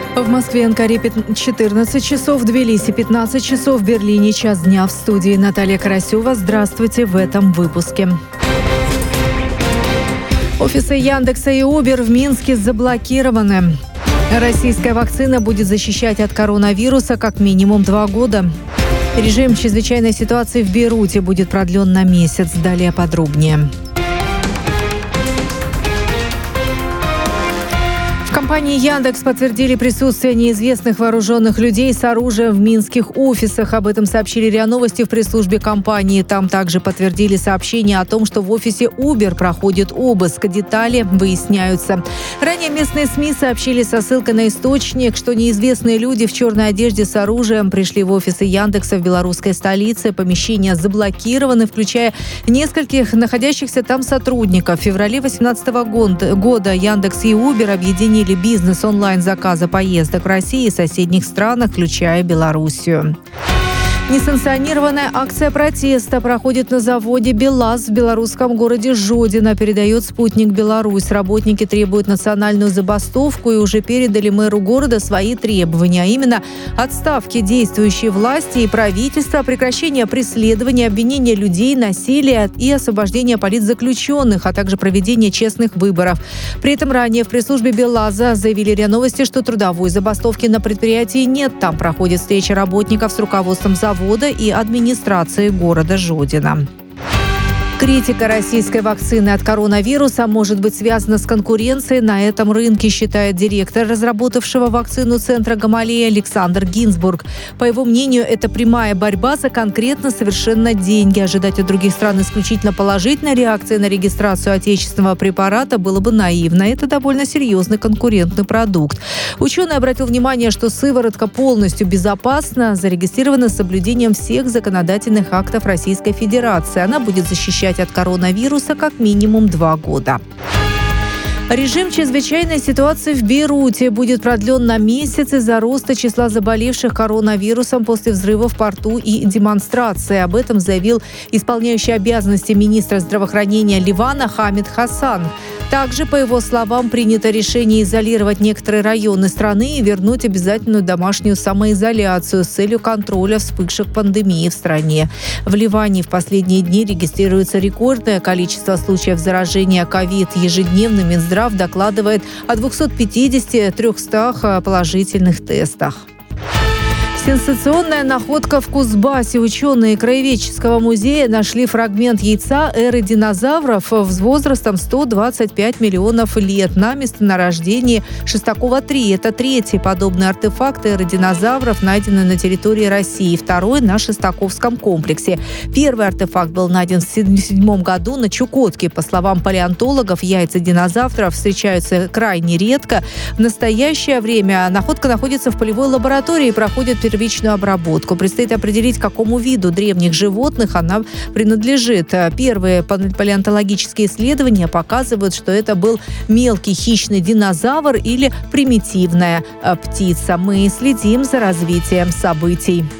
В Москве, Анкаре 14 часов, в Тбилиси 15 часов, в Берлине час дня. В студии Наталья Карасева. Здравствуйте в этом выпуске. Офисы Яндекса и Uber в Минске заблокированы. Российская вакцина будет защищать от коронавируса как минимум 2 года. Режим чрезвычайной ситуации в Бейруте будет продлен на месяц. Далее подробнее. В компании «Яндекс» подтвердили присутствие неизвестных вооруженных людей с оружием в минских офисах. Об этом сообщили РИА Новости в пресс-службе компании. Там также подтвердили сообщение о том, что в офисе Uber проходит обыск. Детали выясняются. Ранее местные СМИ сообщили со ссылкой на источник, что неизвестные люди в черной одежде с оружием пришли в офисы «Яндекса» в белорусской столице. Помещения заблокированы, включая нескольких находящихся там сотрудников. В феврале 2018 года «Яндекс» и Uber объединили бизнес онлайн-заказа поездок в России и соседних странах, включая Белоруссию. Несанкционированная акция протеста проходит на заводе «БелАЗ» в белорусском городе Жодино, передает «Спутник Беларусь». Работники требуют национальную забастовку и уже передали мэру города свои требования, а именно отставки действующей власти и правительства, прекращение преследования, обвинения людей, насилия и освобождения политзаключенных, а также проведение честных выборов. При этом ранее в пресс-службе «БелАЗа» заявили РИА Новости, что трудовой забастовки на предприятии нет. Там проходит встреча работников с руководством завода и администрации города Жодино. Критика российской вакцины от коронавируса может быть связана с конкуренцией на этом рынке, считает директор разработавшего вакцину Центра Гамалея Александр Гинзбург. По его мнению, это прямая борьба за конкретно совершенно деньги. Ожидать от других стран исключительно положительной реакции на регистрацию отечественного препарата было бы наивно. Это довольно серьезный конкурентный продукт. Ученый обратил внимание, что сыворотка полностью безопасна, зарегистрирована с соблюдением всех законодательных актов Российской Федерации. Она будет защищать от коронавируса как минимум 2 года. Режим чрезвычайной ситуации в Бейруте будет продлен на месяц из-за роста числа заболевших коронавирусом после взрыва в порту и демонстрации. Об этом заявил исполняющий обязанности министра здравоохранения Ливана Хамид Хасан. Также, по его словам, принято решение изолировать некоторые районы страны и вернуть обязательную домашнюю самоизоляцию с целью контроля вспышек пандемии в стране. В Ливане в последние дни регистрируется рекордное количество случаев заражения ковид. Ежедневно Минздрав докладывает о 250-300 положительных тестах. Сенсационная находка в Кузбассе. Ученые Краеведческого музея нашли фрагмент яйца эры динозавров с возрастом 125 миллионов лет на месторождении Шестакова-3. Это 3-й подобный артефакт эры динозавров, найденный на территории России, 2-й на Шестаковском комплексе. Первый артефакт был найден в 1977 году на Чукотке. По словам палеонтологов, яйца динозавров встречаются крайне редко. В настоящее время находка находится в полевой лаборатории и проходит первичную обработку. Предстоит определить, какому виду древних животных она принадлежит. Первые палеонтологические исследования показывают, что это был мелкий хищный динозавр или примитивная птица. Мы следим за развитием событий.